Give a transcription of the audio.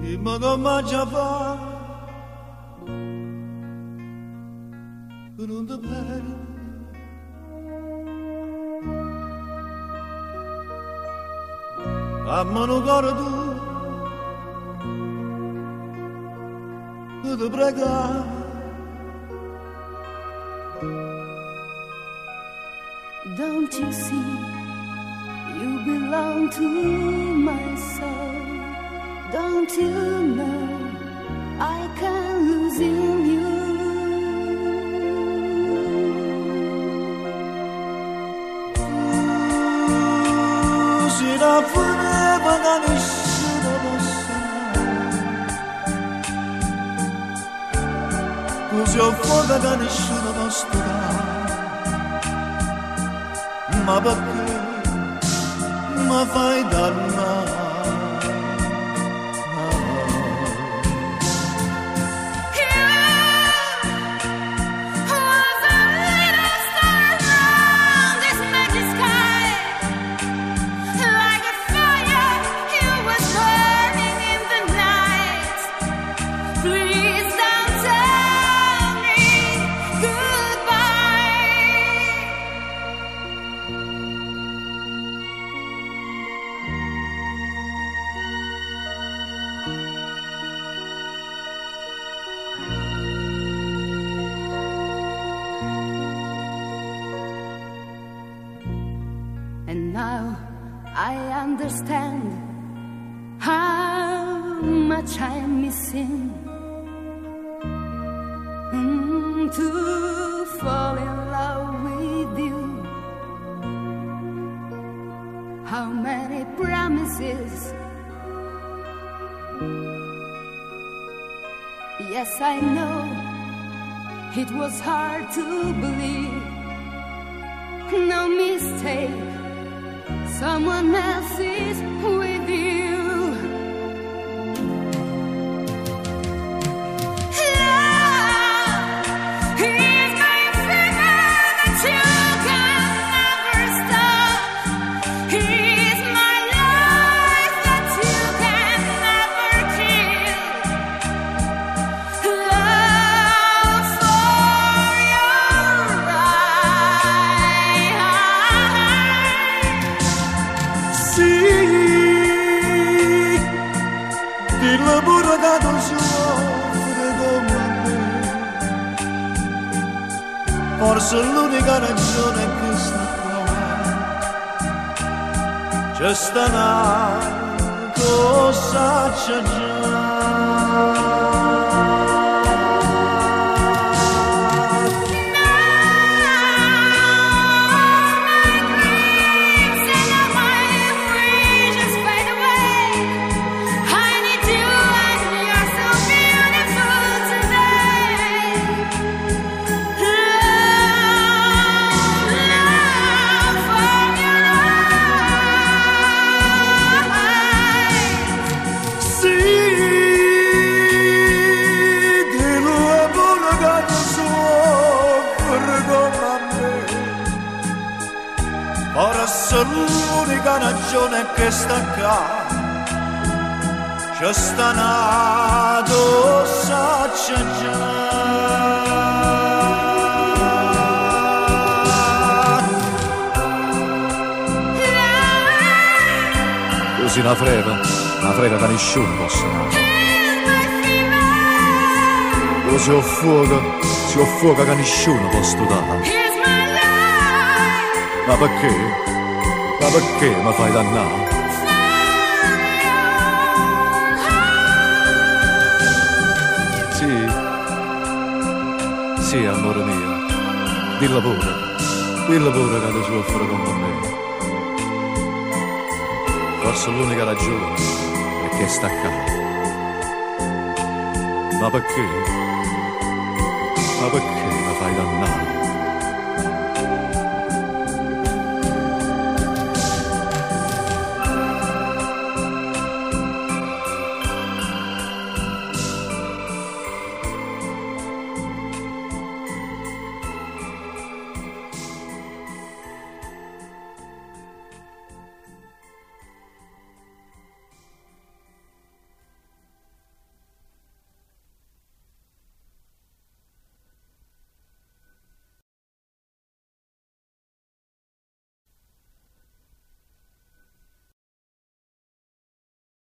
ma come già fa che non ti perdi a mano cuore tu che ti prega don't you see you belong to my soul. Don't you know I can lose in you? Si la voleva da nessuno possa così ho fuoco da nessuno posso dare ma perché mi fai dannare Now I understand how much I'm missing to fall in love with you. How many promises? Yes, I know it was hard to believe. No mistake. Someone else is with you. Love is my fever that you can never stop. He's my life that you can never kill. Love for your sì, il lavoro che non soffre come me forse l'unica ragione è che sta qua c'è sta una cosa c'è già forse l'unica ragione che sta qua c'è sta una dosa c'è già così una frega che nessuno possa dare così ho fuoco che nessuno possa dare ma perché? Ma perché mi fai dannare? Sì, amore mio, dillo pure che ti soffre come me. Forse l'unica ragione è che sta qua. Ma perché? Ma perché mi fai dannare?